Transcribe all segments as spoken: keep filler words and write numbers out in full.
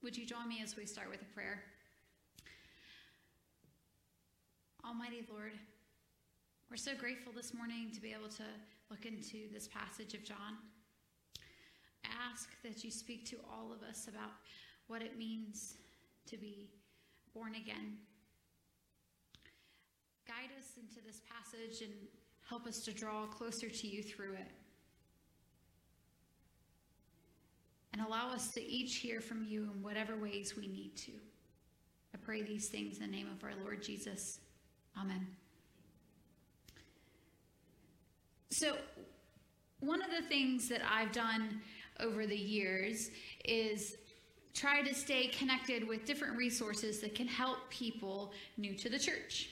Would you join me as we start with a prayer? Almighty Lord, we're so grateful this morning to be able to look into this passage of John. I ask that you speak to all of us about what it means to be born again. Guide us into this passage and help us to draw closer to you through it. And allow us to each hear from you in whatever ways we need to. I pray these things in the name of our Lord Jesus. Amen. So, one of the things that I've done over the years is try to stay connected with different resources that can help people new to the church.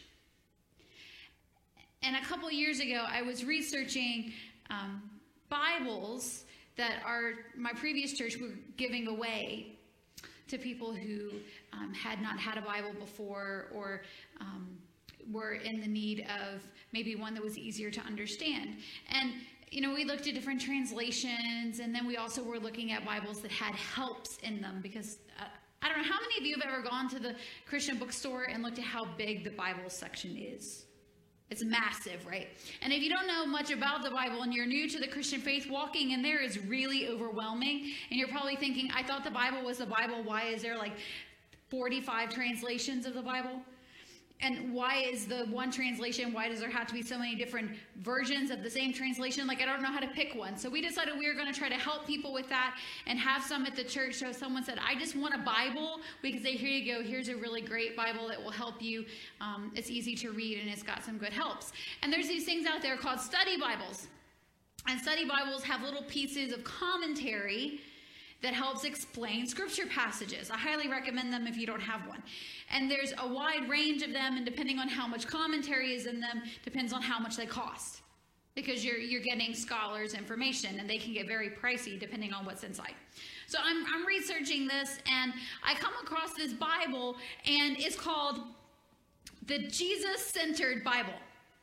And a couple years ago, I was researching um, Bibles that our my previous church were giving away to people who um, had not had a Bible before, or um, were in the need of maybe one that was easier to understand. And, you know, we looked at different translations, and then we also were looking at Bibles that had helps in them, because uh, I don't know, how many of you have ever gone to the Christian bookstore and looked at how big the Bible section is? It's massive, right? And if you don't know much about the Bible and you're new to the Christian faith, walking in there is really overwhelming. And you're probably thinking, I thought the Bible was the Bible. Why is there like forty-five translations of the Bible? And why is the one translation, why does there have to be so many different versions of the same translation? Like, I don't know how to pick one. So we decided we were going to try to help people with that and have some at the church. So someone said, I just want a Bible. We could say, here you go. Here's a really great Bible that will help you. Um, it's easy to read, and it's got some good helps. And there's these things out there called study Bibles. And study Bibles have little pieces of commentary that helps explain scripture passages. I highly recommend them if you don't have one. And there's a wide range of them, and depending on how much commentary is in them, depends on how much they cost. Because you're you're getting scholars' information, and they can get very pricey depending on what's inside. So I'm I'm researching this, and I come across this Bible, and it's called the Jesus-Centered Bible.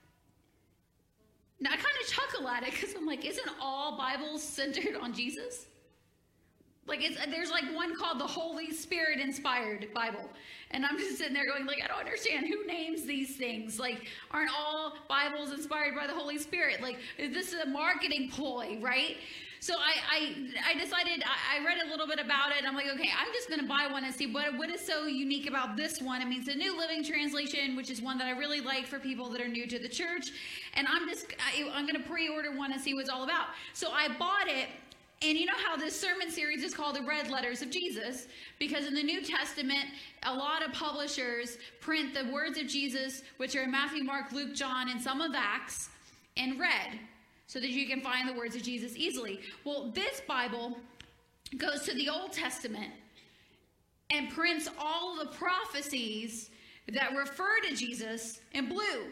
Now I kind of chuckle at it because I'm like, isn't all Bibles centered on Jesus? Like, it's, there's like one called the Holy Spirit Inspired Bible. And I'm just sitting there going, like, I don't understand. Who names these things? Like, aren't all Bibles inspired by the Holy Spirit? Like, this is a marketing ploy, right? So I I, I decided, I, I read a little bit about it. And I'm like, okay, I'm just going to buy one and see what, what is so unique about this one. I mean, it's a New Living Translation, which is one that I really like for people that are new to the church. And I'm just, I, I'm going to pre-order one and see what it's all about. So I bought it. And you know how this sermon series is called the Red Letters of Jesus? Because in the New Testament, a lot of publishers print the words of Jesus, which are in Matthew, Mark, Luke, John, and some of Acts, in red, so that you can find the words of Jesus easily. Well, this Bible goes to the Old Testament and prints all the prophecies that refer to Jesus in blue.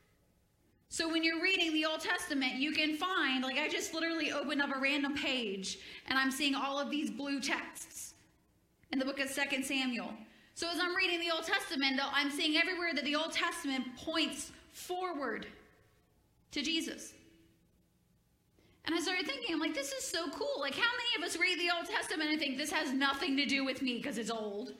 So when you're reading the Old Testament, you can find, like I just literally opened up a random page, and I'm seeing all of these blue texts in the book of Second Samuel. So as I'm reading the Old Testament, I'm seeing everywhere that the Old Testament points forward to Jesus. And I started thinking, I'm like, this is so cool. Like, how many of us read the Old Testament and think this has nothing to do with me because it's old?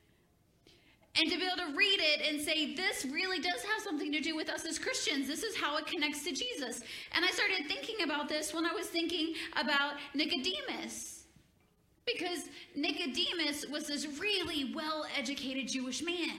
And to be able to read it and say, this really does have something to do with us as Christians. This is how it connects to Jesus. And I started thinking about this when I was thinking about Nicodemus. Because Nicodemus was this really well-educated Jewish man.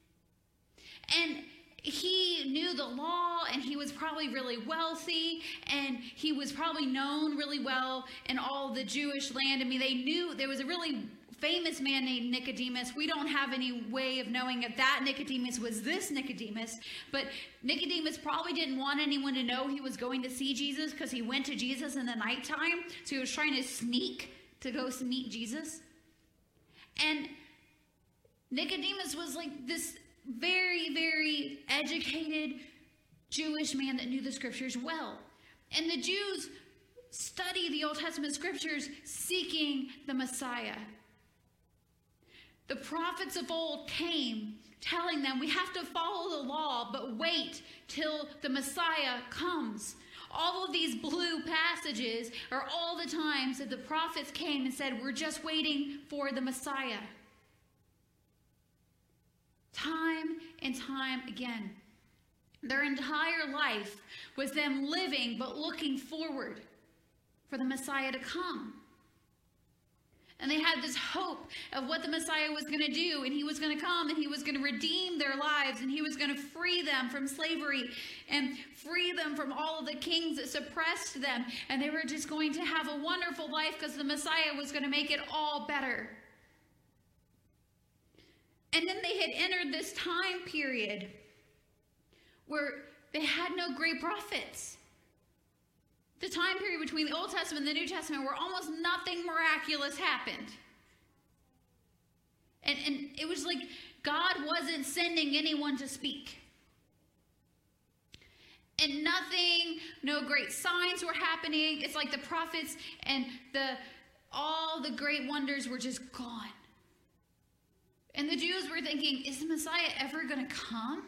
And he knew the law, and he was probably really wealthy, and he was probably known really well in all the Jewish land. I mean, they knew there was a really famous man named Nicodemus. We don't have any way of knowing if that Nicodemus was this Nicodemus, but Nicodemus probably didn't want anyone to know he was going to see Jesus because he went to Jesus in the nighttime, so he was trying to sneak to go meet Jesus. And Nicodemus was like this very, very educated Jewish man that knew the scriptures well. And the Jews study the Old Testament scriptures seeking the Messiah. The prophets of old came telling them, we have to follow the law, but wait till the Messiah comes. All of these blue passages are all the times that the prophets came and said, we're just waiting for the Messiah. time and time again. Their entire life was them living but looking forward for the Messiah to come. And they had this hope of what the Messiah was going to do, and he was going to come, and he was going to redeem their lives, and he was going to free them from slavery and free them from all of the kings that suppressed them. And they were just going to have a wonderful life because the Messiah was going to make it all better. And then they had entered this time period where they had no great prophets. The time period between the Old Testament and the New Testament where almost nothing miraculous happened. And, and it was like God wasn't sending anyone to speak. And nothing, no great signs were happening. It's like the prophets and the all the great wonders were just gone. And the Jews were thinking, is the Messiah ever going to come?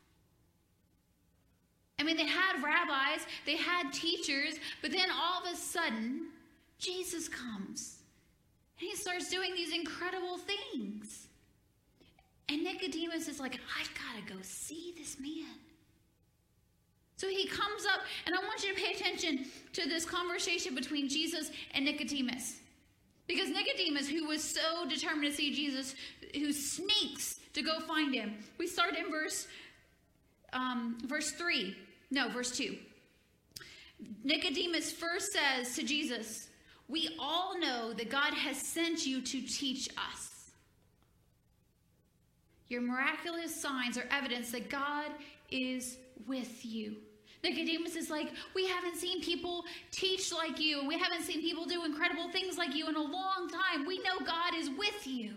I mean, they had rabbis, they had teachers, but then all of a sudden, Jesus comes. And he starts doing these incredible things. And Nicodemus is like, I've got to go see this man. So he comes up, and I want you to pay attention to this conversation between Jesus and Nicodemus. Because Nicodemus, who was so determined to see Jesus, who sneaks to go find him. We start in verse, um, verse three. No, verse two. Nicodemus first says to Jesus, we all know that God has sent you to teach us. Your miraculous signs are evidence that God is with you. Nicodemus is like, we haven't seen people teach like you, and we haven't seen people do incredible things like you in a long time. We know God is with you.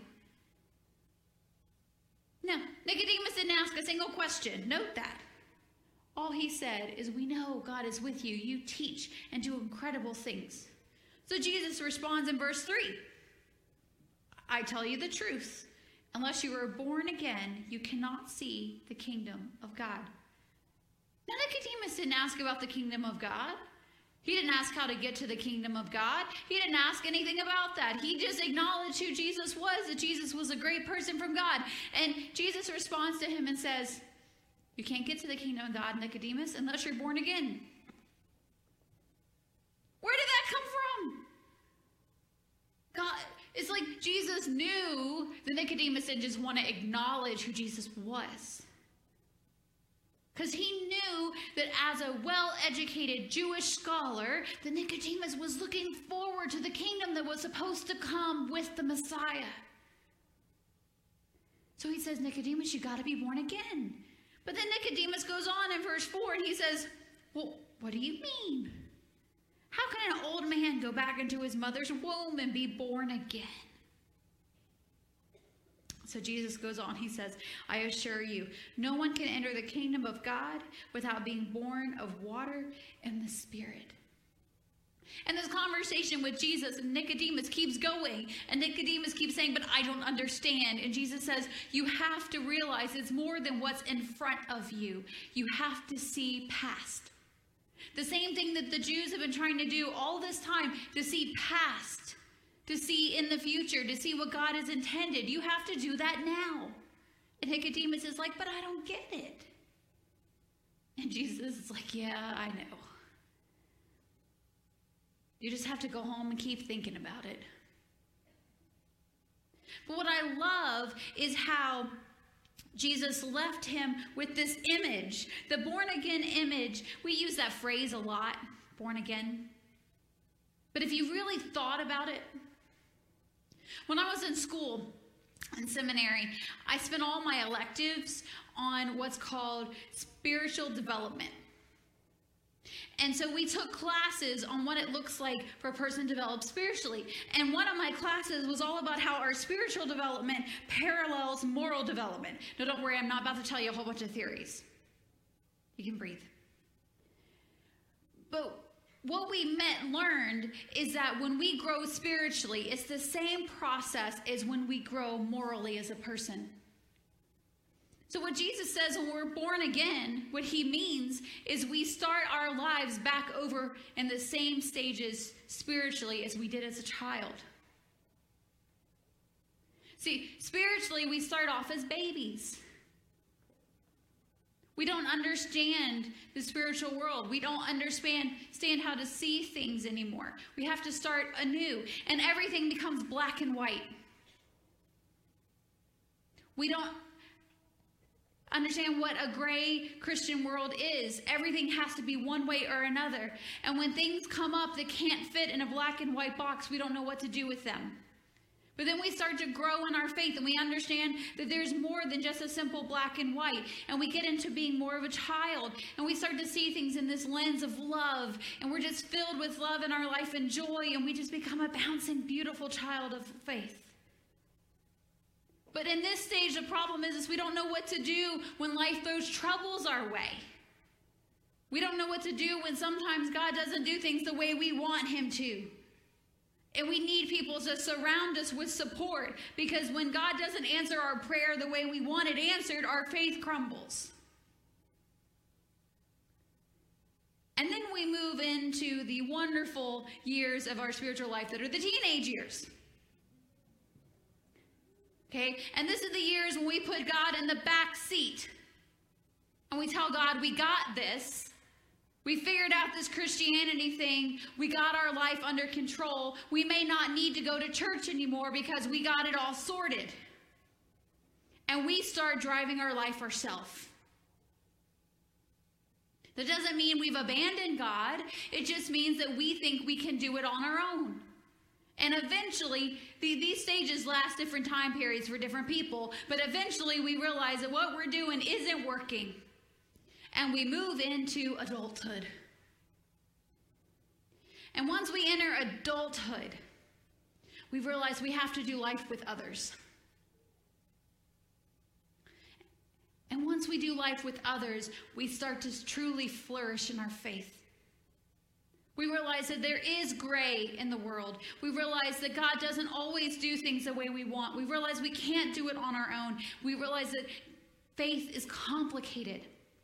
Now, Nicodemus didn't ask a single question. Note that. All he said is, we know God is with you. You teach and do incredible things. So Jesus responds in verse three. I tell you the truth. Unless you are born again, you cannot see the kingdom of God. Now, Nicodemus didn't ask about the kingdom of God. He didn't ask how to get to the kingdom of God. He didn't ask anything about that. He just acknowledged who Jesus was, that Jesus was a great person from God. And Jesus responds to him and says, you can't get to the kingdom of God, Nicodemus, unless you're born again. Where did that come from? God, it's like Jesus knew that Nicodemus didn't just want to acknowledge who Jesus was. Because he knew that as a well-educated Jewish scholar, that Nicodemus was looking forward to the kingdom that was supposed to come with the Messiah. So he says, Nicodemus, you got to be born again. But then Nicodemus goes on in verse four and he says, well, what do you mean? How can an old man go back into his mother's womb and be born again? So Jesus goes on, he says, I assure you, no one can enter the kingdom of God without being born of water and the Spirit. And this conversation with Jesus and Nicodemus keeps going. And Nicodemus keeps saying, but I don't understand. And Jesus says, you have to realize it's more than what's in front of you. You have to see past. The same thing that the Jews have been trying to do all this time, to see past, to see in the future, to see what God has intended. You have to do that now. And Nicodemus is like, but I don't get it. And Jesus is like, yeah, I know. You just have to go home and keep thinking about it. But what I love is how Jesus left him with this image, the born again image. We use that phrase a lot, born again. But if you really thought about it, when I was in school, in seminary, I spent all my electives on what's called spiritual development. And so we took classes on what it looks like for a person to develop spiritually. And one of my classes was all about how our spiritual development parallels moral development. Now, don't worry, I'm not about to tell you a whole bunch of theories. You can breathe. But what we met, learned is that when we grow spiritually, it's the same process as when we grow morally as a person. So what Jesus says when we're born again, what he means is we start our lives back over in the same stages spiritually as we did as a child. See, spiritually, we start off as babies. We don't understand the spiritual world. We don't understand stand how to see things anymore. We have to start anew, and everything becomes black and white. We don't understand what a gray Christian world is. Everything has to be one way or another. And when things come up that can't fit in a black and white box, we don't know what to do with them. But then we start to grow in our faith, and we understand that there's more than just a simple black and white. And we get into being more of a child, and we start to see things in this lens of love. And we're just filled with love in our life and joy, and we just become a bouncing, beautiful child of faith. But in this stage, the problem is, is we don't know what to do when life throws troubles our way. We don't know what to do when sometimes God doesn't do things the way we want him to. And we need people to surround us with support, because when God doesn't answer our prayer the way we want it answered, our faith crumbles. And then we move into the wonderful years of our spiritual life that are the teenage years. Okay? And this is the years when we put God in the back seat. And we tell God, we got this. We figured out this Christianity thing. We got our life under control. We may not need to go to church anymore because we got it all sorted. And we start driving our life ourselves. That doesn't mean we've abandoned God. It just means that we think we can do it on our own. And eventually, the, these stages last different time periods for different people. But eventually we realize that what we're doing isn't working. And we move into adulthood. And once we enter adulthood, we realize we have to do life with others. And once we do life with others, we start to truly flourish in our faith. We realize that there is gray in the world. We realize that God doesn't always do things the way we want. We realize we can't do it on our own. We realize that faith is complicated.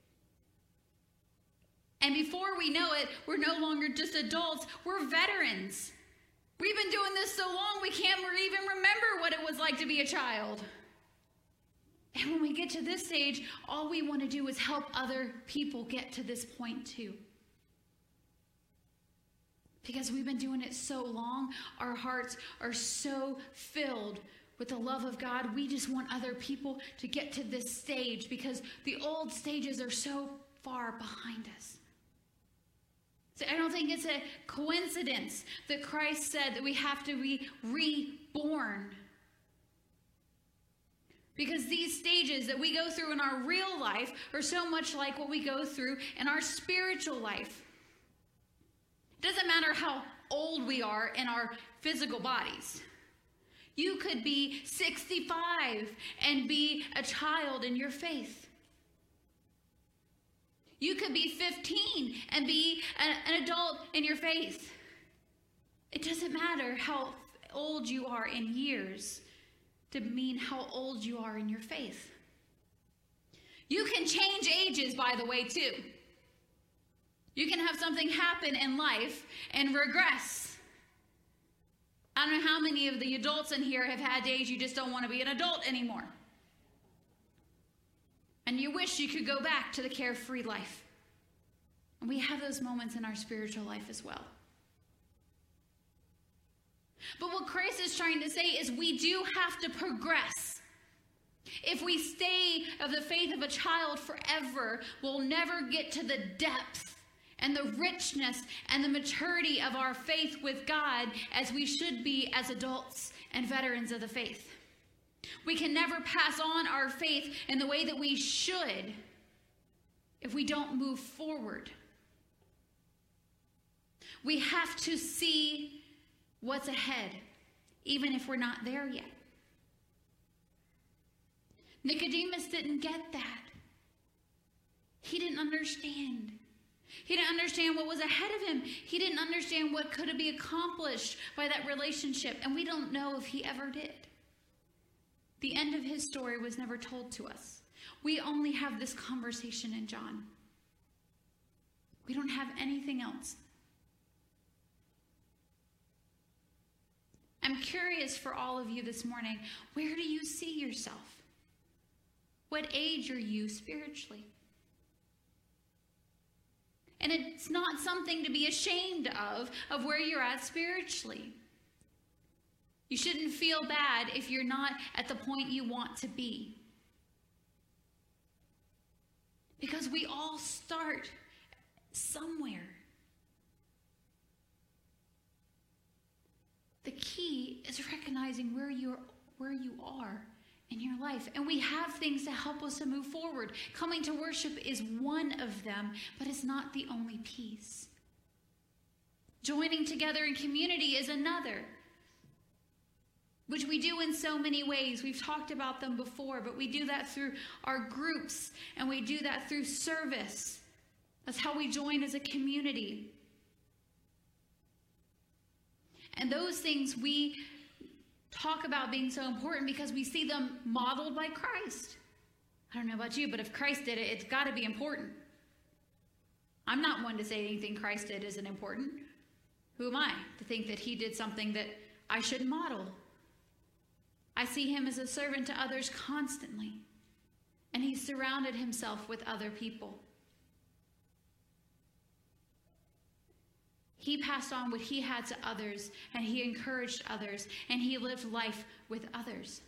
And before we know it, we're no longer just adults, we're veterans. We've been doing this so long, we can't even remember what it was like to be a child. And when we get to this stage, all we want to do is help other people get to this point too. Because we've been doing it so long, our hearts are so filled with the love of God. We just want other people to get to this stage because the old stages are so far behind us. So I don't think it's a coincidence that Christ said that we have to be reborn. Because these stages that we go through in our real life are so much like what we go through in our spiritual life. It doesn't matter how old we are in our physical bodies. You could be sixty-five and be a child in your faith. You could be fifteen and be an, an adult in your faith. It doesn't matter how old you are in years to mean how old you are in your faith. You can change ages, by the way, too. You can have something happen in life and regress. I don't know how many of the adults in here have had days you just don't want to be an adult anymore. And you wish you could go back to the carefree life. And we have those moments in our spiritual life as well. But what Christ is trying to say is we do have to progress. If we stay of the faith of a child forever, we'll never get to the depth and the richness and the maturity of our faith with God as we should be as adults and veterans of the faith. We can never pass on our faith in the way that we should if we don't move forward. We have to see what's ahead, even if we're not there yet. Nicodemus didn't get that. He didn't understand. He didn't understand what was ahead of him. He didn't understand what could be accomplished by that relationship, and we don't know if he ever did. The end of his story was never told to us. We only have this conversation in John. We don't have anything else. I'm curious for all of you this morning, where do you see yourself? What age are you spiritually? And it's not something to be ashamed of, of where you're at spiritually. You shouldn't feel bad if you're not at the point you want to be. Because we all start somewhere. The key is recognizing where you're where you are in your life. And we have things to help us to move forward. Coming to worship is one of them, but it's not the only piece. Joining together in community is another, which we do in so many ways. We've talked about them before, but we do that through our groups, and we do that through service. That's how we join as a community. And those things we talk about being so important because we see them modeled by Christ. I don't know about you, but if Christ did it, it's got to be important. I'm not one to say anything Christ did isn't important. Who am I to think that he did something that I should model? I see him as a servant to others constantly, and he surrounded himself with other people. He passed on what he had to others, and he encouraged others, and he lived life with others.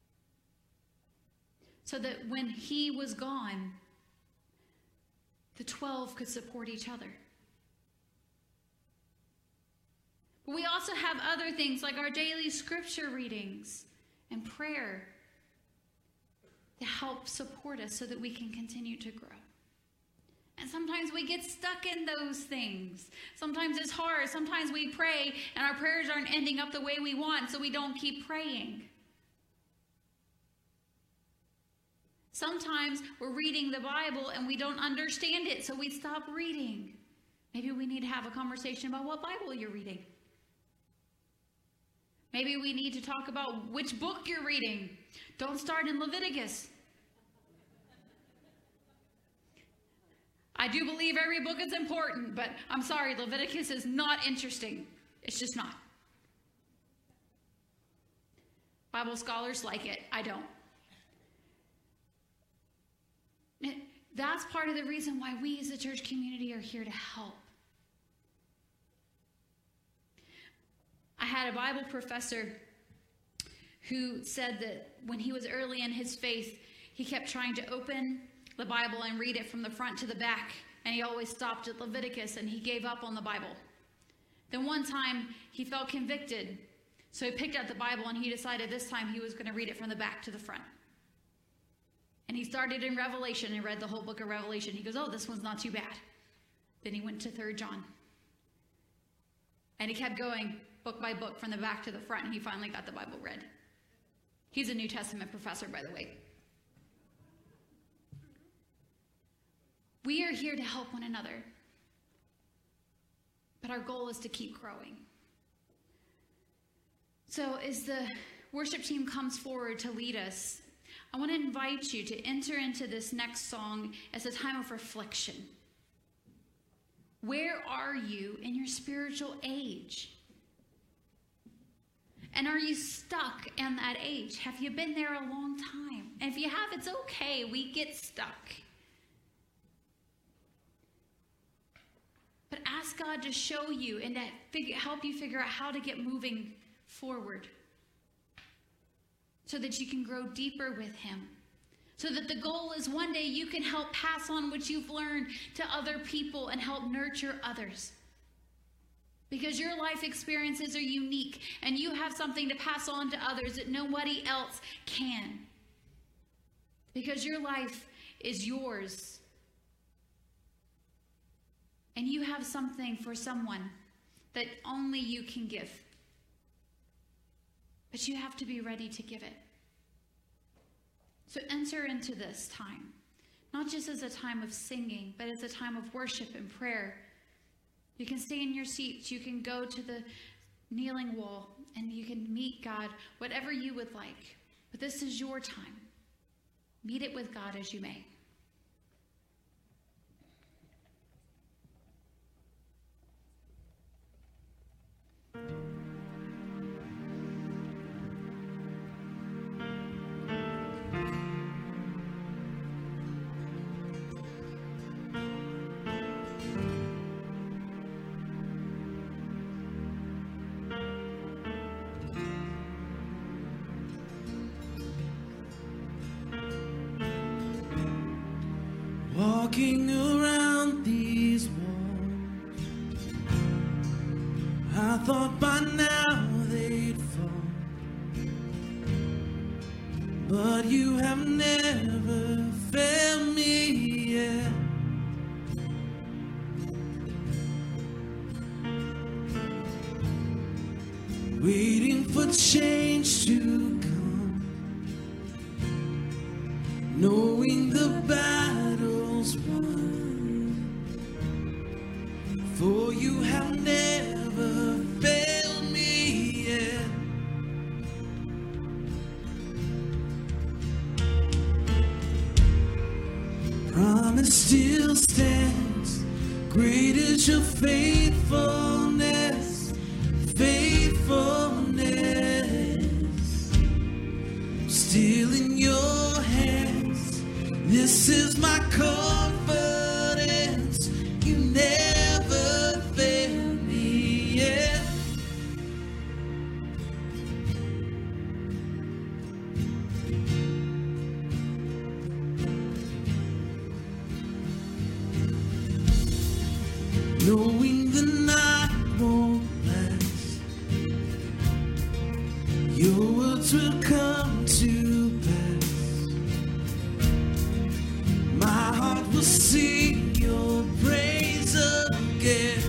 So that when he was gone, the twelve could support each other. But we also have other things like our daily scripture readings and prayer to help support us so that we can continue to grow. And sometimes we get stuck in those things. Sometimes it's hard. Sometimes we pray and our prayers aren't ending up the way we want, so we don't keep praying. Sometimes we're reading the Bible and we don't understand it, so we stop reading. Maybe we need to have a conversation about what Bible you're reading. Maybe we need to talk about which book you're reading. Don't start in Leviticus. I do believe every book is important, but I'm sorry, Leviticus is not interesting. It's just not. Bible scholars like it. I don't. That's part of the reason why we as a church community are here to help. I had a Bible professor who said that when he was early in his faith, he kept trying to open the Bible and read it from the front to the back, and he always stopped at Leviticus, and he gave up on the Bible. Then one time he felt convicted, so he picked up the Bible and he decided this time he was going to read it from the back to the front. And he started in Revelation and read the whole book of Revelation. He goes, oh, this one's not too bad. Then he went to Third John. And he kept going book by book from the back to the front, and he finally got the Bible read. He's a New Testament professor, by the way. We are here to help one another, but our goal is to keep growing. So as the worship team comes forward to lead us, I want to invite you to enter into this next song as a time of reflection. Where are you in your spiritual age? And are you stuck in that age? Have you been there a long time? And if you have, it's okay. We get stuck. But ask God to show you and to figure, help you figure out how to get moving forward so that you can grow deeper with him. So that the goal is one day you can help pass on what you've learned to other people and help nurture others. Because your life experiences are unique and you have something to pass on to others that nobody else can. Because your life is yours. And you have something for someone that only you can give. But you have to be ready to give it. So enter into this time, not just as a time of singing, but as a time of worship and prayer. You can stay in your seats. You can go to the kneeling wall and you can meet God, whatever you would like. But this is your time. Meet it with God as you may. Thank you. Walking around these walls, I thought by now they'd fall, but you have never failed me yet. Waiting for change to come, knowing the battle's won, for you have never failed me yet. Promise still stands, great is your faithfulness, faithfulness. Still in your hands, this is my confidence, you never fail me yet. Knowing the night won't last, your words will come to pass. My heart will sing your praise again.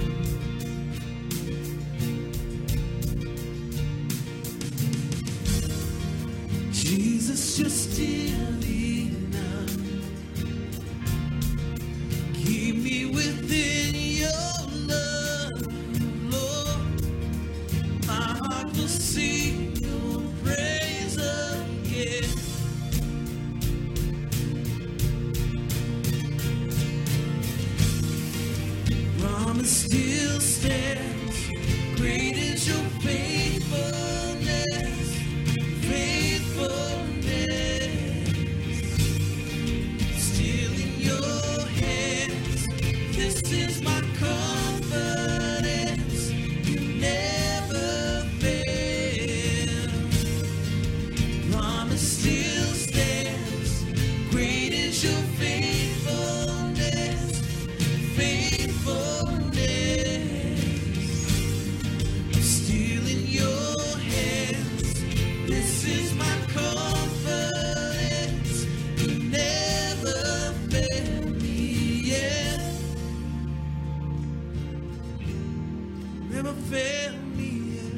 Jesus, you're still enough. Keep me within your love, Lord. My heart will sing your praise again. Promise still stands, great is your faithfulness, faithfulness. Still in your hands, this is my confidence, you never fail. Promise still stands, great is your faithfulness, faithfulness. Still in your hands, this is my confidence, you never fail me yet. Never fail me yet.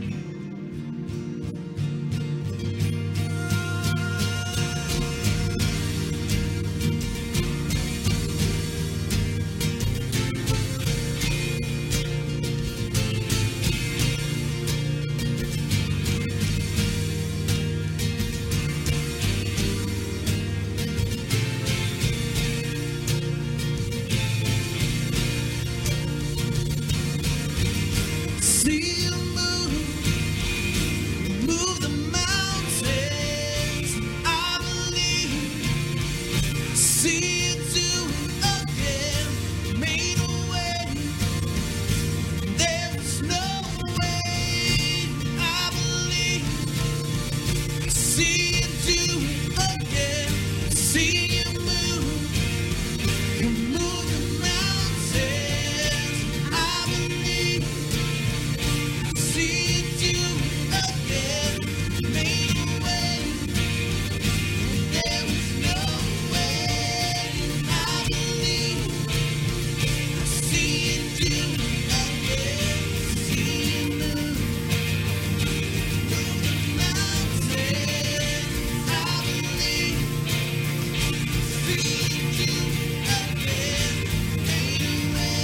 See you move, move the mountains. I believe. See you do it again. Made a way. There was no way. I believe. See you do it again. See you move, you move the mountains. I believe. See you do it again, made a way. There was no way. I believe. I see you do it again. See you move, move the mountains. I believe. See you do it again, made a way.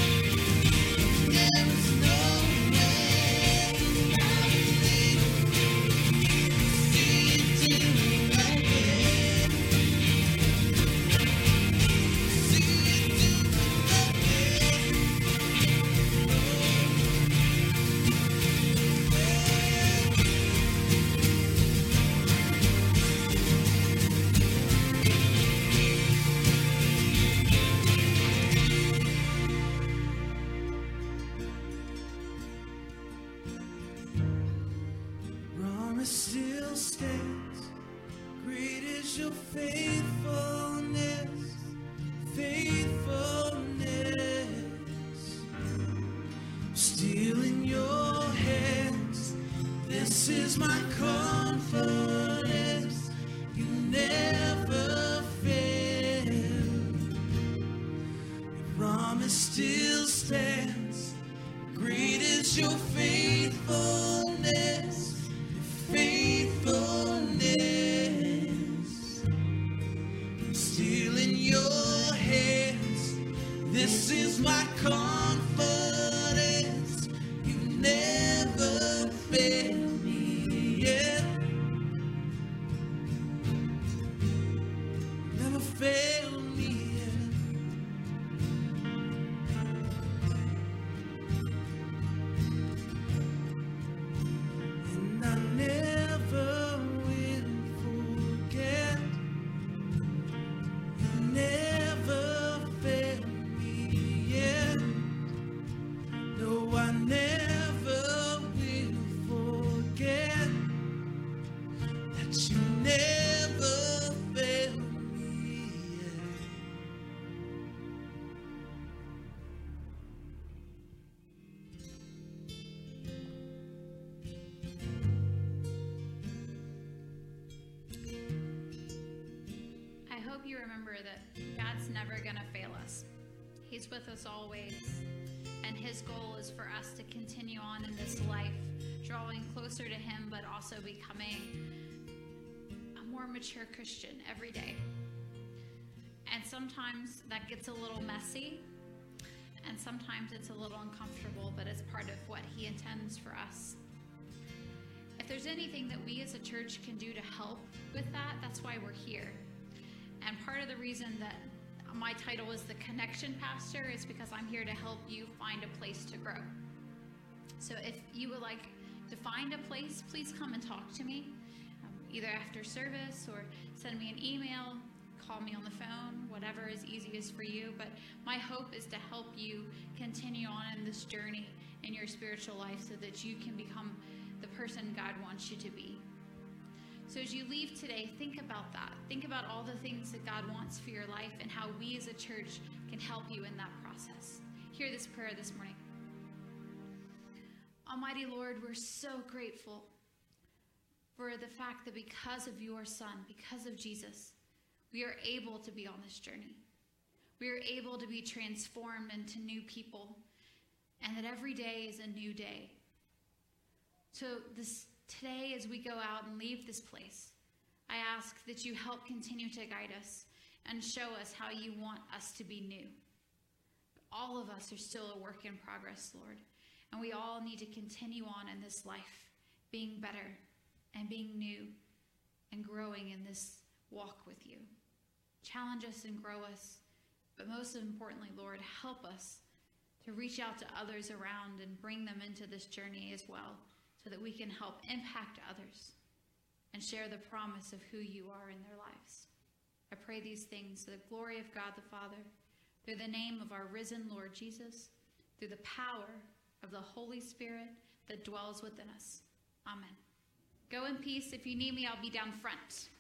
There was no way. I believe. See you do it again. See you do it Promise still stands, great is your faithfulness, faithfulness, still in your hands. This is my confidence. You never fail. Your promise still stands. Great is your faithfulness. Your faithfulness. I'm still in your hands. This is my confidence. You never fail me yet. Never fail me yet. And I never will forget. You never fail me yet. No, I never will forget that you never fail me yet. I hope you remember that God's never going to fail us. He's with us always. And his goal is for us to continue on in this life, drawing closer to him, but also becoming a more mature Christian every day. And sometimes that gets a little messy, and sometimes it's a little uncomfortable, but it's part of what he intends for us. If there's anything that we as a church can do to help with that, that's why we're here. And part of the reason that my title is the Connection Pastor is because I'm here to help you find a place to grow. So if you would like to find a place, please come and talk to me, um, either after service or send me an email, call me on the phone, whatever is easiest for you. But my hope is to help you continue on in this journey in your spiritual life so that you can become the person God wants you to be. So as you leave today, think about that. Think about all the things that God wants for your life and how we as a church can help you in that process. Hear this prayer this morning. Almighty Lord, we're so grateful for the fact that because of your Son, because of Jesus, we are able to be on this journey. We are able to be transformed into new people, and that every day is a new day. So this today, as we go out and leave this place, I ask that you help continue to guide us and show us how you want us to be new. All of us are still a work in progress, Lord, and we all need to continue on in this life, being better and being new and growing in this walk with you. Challenge us and grow us, but most importantly, Lord, help us to reach out to others around and bring them into this journey as well, so that we can help impact others and share the promise of who you are in their lives. I pray these things to the glory of God the Father, through the name of our risen Lord Jesus, through the power of the Holy Spirit that dwells within us. Amen. Go in peace. If you need me, I'll be down front.